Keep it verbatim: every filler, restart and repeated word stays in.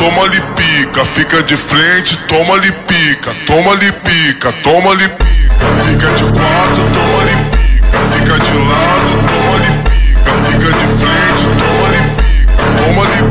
toma-lhe pica. Fica de frente, toma-lhe pica. Toma-lhe pica, toma-lhe pica. Fica de quatro, toma-lhe pica. Fica de lado, toma-lhe pica. Fica de frente, toma-lhe pica. Toma-lhe